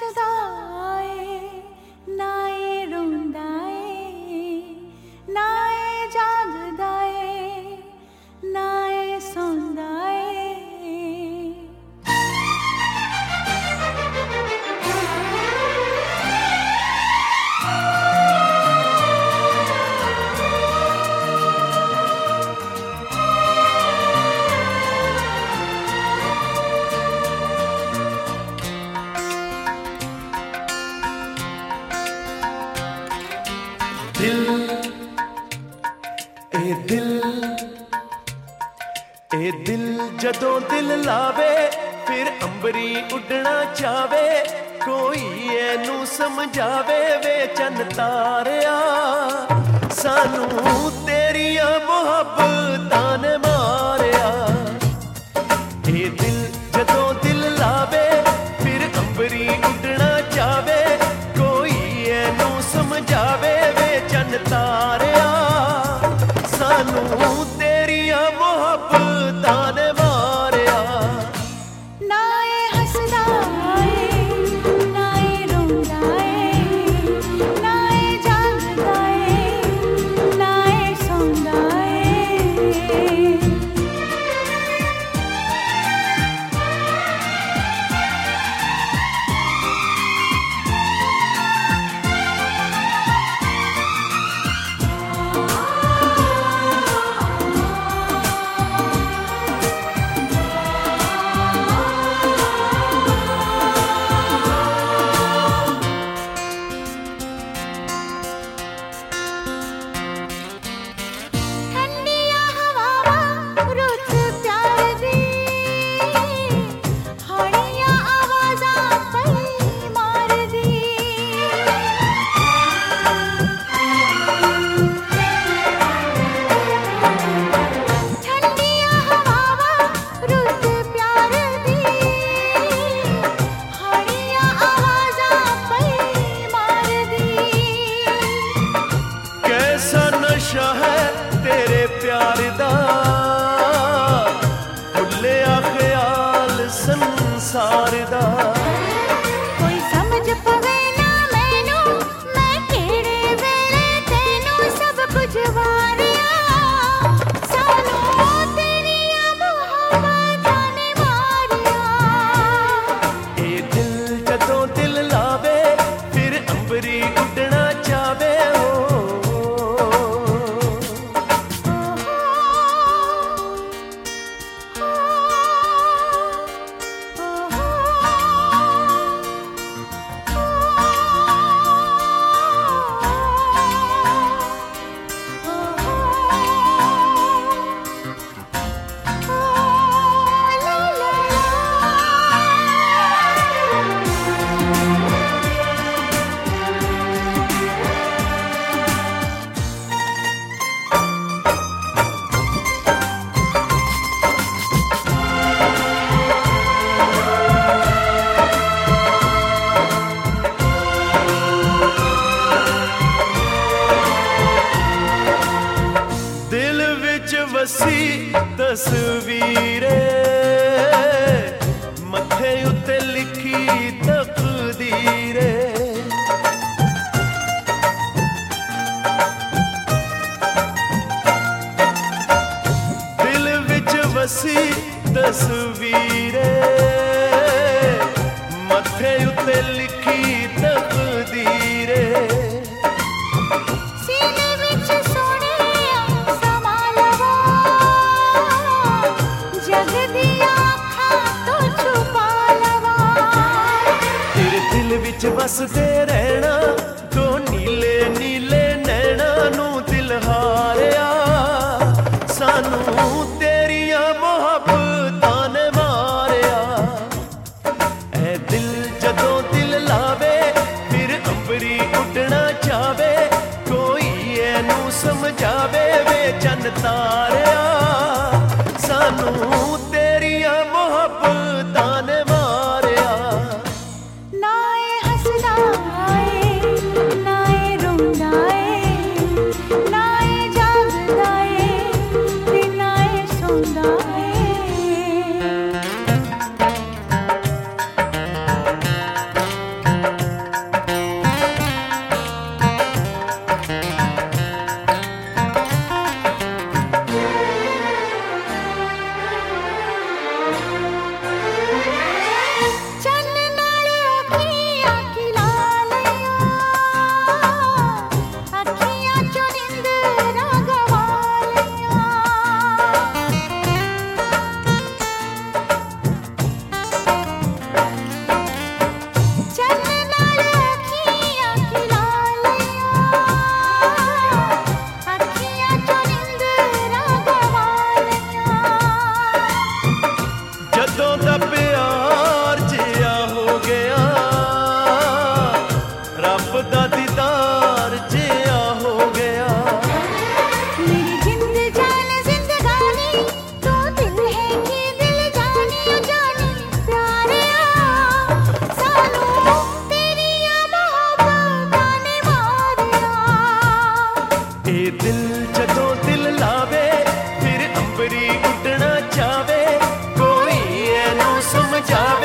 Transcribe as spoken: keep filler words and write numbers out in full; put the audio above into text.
हसदा ए ना ए रोंदा ए ना ए जागदा ए ना ए सौंदा ए। दिल ए दिल ए दिल जदों दिल लावे फिर अंबरी उड़ना चावे कोई एनू समझावे वे चन तारिया सानू तेरिया मोहब्बतां ने मारिया। ए दिल जदों दिल लावे फिर अंबरी उड़ना चावे कोई एनू समझावे वे चन तारिया सानू तेरिया मोहब्बतां ने मारिया। ना ए हसदा ए ना ए रोंदा ए ना ए जागदा ए ना ए सौंदा ए। है तेरे प्यार दा भुल्लिया ख्याल संसार दा। कोई समझ पवे ना मैनू मैं केड़े वेले तेनू सब कुछ वारिया सानू तेरिया मोहब्बतां ने मारिया। ए दिल जदों दिल लावे फिर अंबरी उड़ना चावे वसी तस्वीरे मथे उत्ते लिखी तकदीरे। दिल विच वसी तस्वीरे मथे उत्ते लिखी तकदीरे। बसदे रहना दो नीले नीले नैना नू दिल हारिया सानू तेरिया मोहब्बतां ने मारिया। ऐ दिल जदों दिल लावे फिर अंबरी उड़ना चावे कोई एनू समझावे वे चन तारिया सानू तेरिया मोहब्बतां ने मारिया। क्या